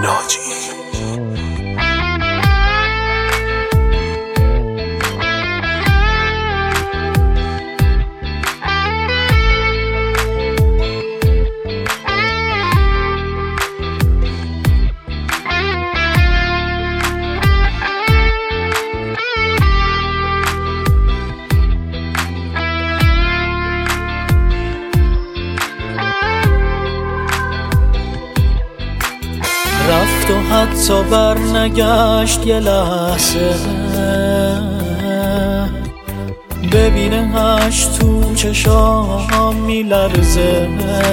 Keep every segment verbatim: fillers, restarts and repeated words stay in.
ناجی. رفت و حتی بر نگشت یه لحظه، ببینهش تو چشام میلرزه،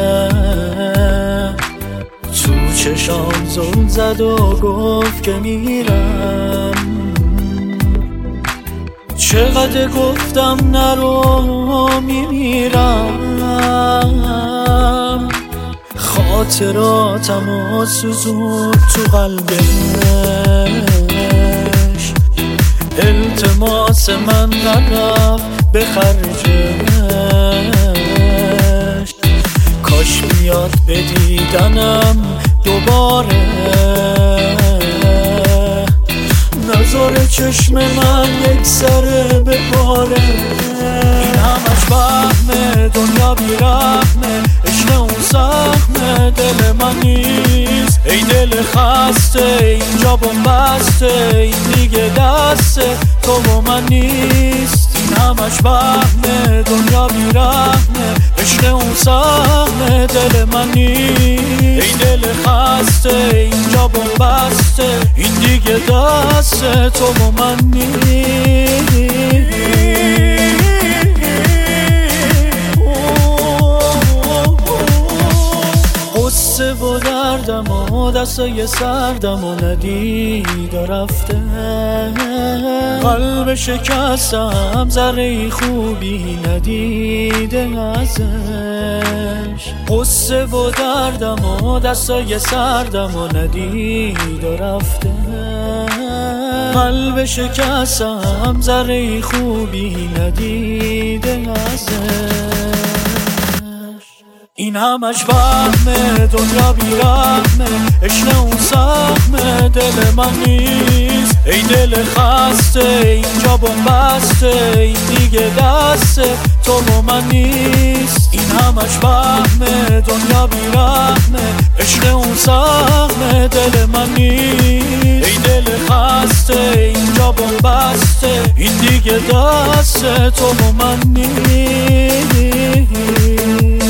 تو چشام زل زد و گفت که میرم. چقدر گفتم نرو میمیرم، خاطراتمو سوزون تو قلبش، التماس من نرفت به خرجش. کاش بیاد به دیدنم دوباره، نظر چشم من یک سره بباره. این همش وهمه، دنیا بیرحمه، عشق اون سخمه، دل من نیست. ای دل خسته اینجا بنبسته، این دیگه دسته تو با من نیست. این همش وهمه، دنیا بیرحمه، عشق اون سخمه، دل من نیست. ای دل خسته اینجا بنبسته، این دیگه دسته تو با من نیست. قصه و دردم و دستای سردم و ندید و رفته، قلب شکستم ذره خوبی ندیده ازش. قصه و دردم و دستای سردم و ندید و رفته، قلب شکستم ذره خوبی ندیده ازش. این همش وهمه، دنیا بیرحمه، عشق اون سخمه، دل من نیست. ای دل خسته اینجا بنبسته، این دیگه دسته تو با من نیست. این همش وهمه، دنیا بیرحمه، عشق اون سخمه، دل من نیست. ای دل خسته اینجا بنبسته، این دیگه دسته تو با من نیست.